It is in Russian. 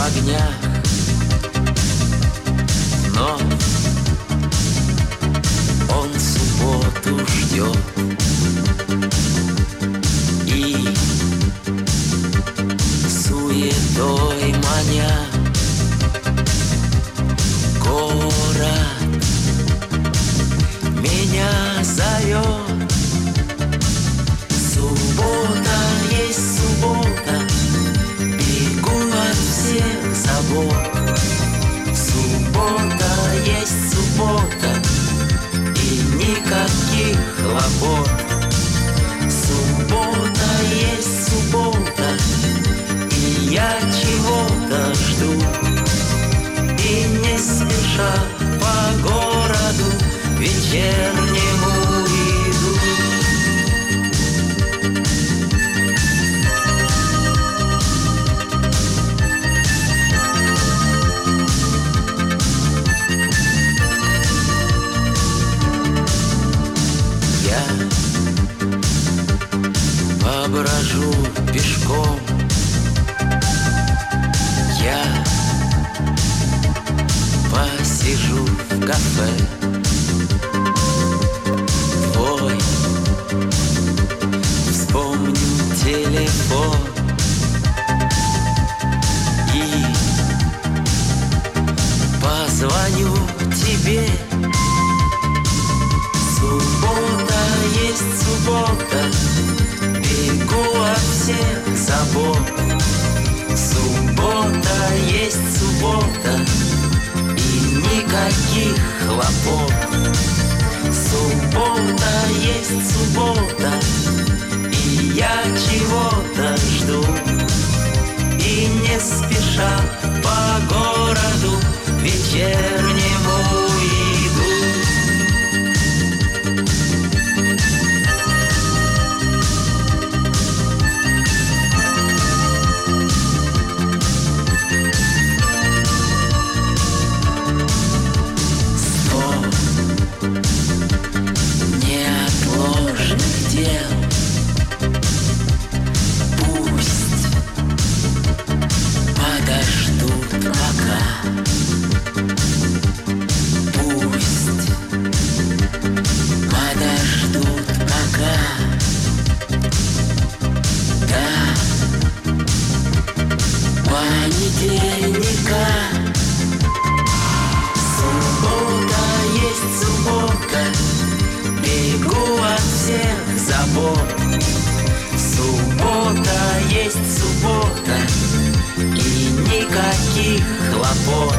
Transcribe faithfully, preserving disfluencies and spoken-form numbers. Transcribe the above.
огнях, но он субботу ждет. И суетой маня город меня зовет. Суббота есть суббота, бегу от всех забот. Суббота есть суббота, и никаких хлопот. Суббота есть суббота, и я чего-то жду. И не спеша по городу вечернему иду. Я поброжу пешком, я посижу в кафе. Твой вспомню телефон и позвоню тебе. Суббота есть суббота, бегу от всех забот. Суббота есть суббота, и никаких хлопот. Суббота есть суббота, и я чего-то жду. И не спеша по городу вечернему иду. Неотложных дел, пусть подождут пока. Пусть подождут пока. Да, понедельника. Суббота есть суббота, бегу от всех забот. Суббота есть суббота, и никаких хлопот.